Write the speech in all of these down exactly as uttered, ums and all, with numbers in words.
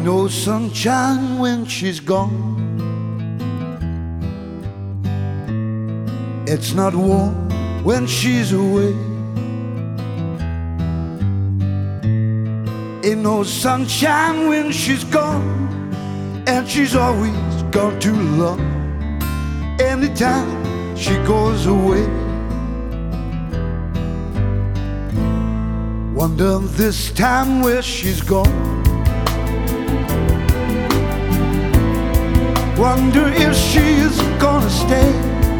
Ain't no sunshine when she's gone. It's not warm when she's away. Ain't no sunshine when she's gone, and she's always gone too long. Anytime she goes away, wonder this time where she's gone. Wonder if she's gonna stay.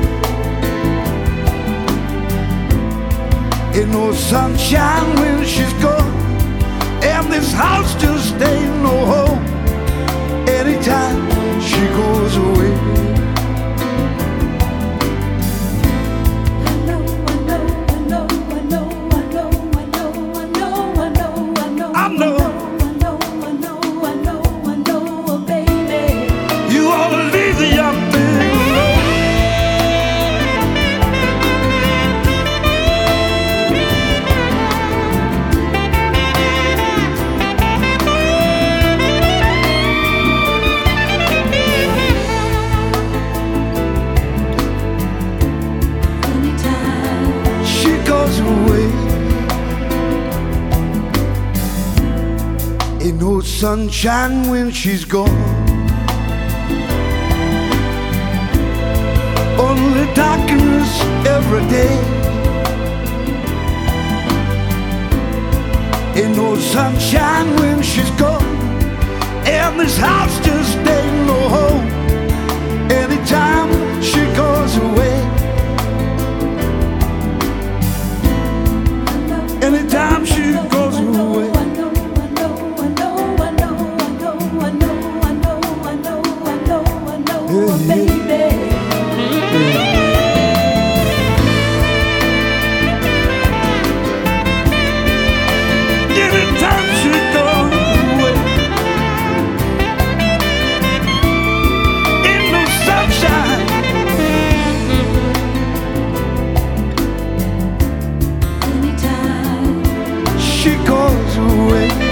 Ain't no sunshine when she's gone, and this house just ain't no home. Anytime she goes away, ain't no sunshine when she's gone. Only darkness every day. Ain't no sunshine when she's gone, and this house just ain't no home. Anytime she goes away, anytime she goes away. She goes away.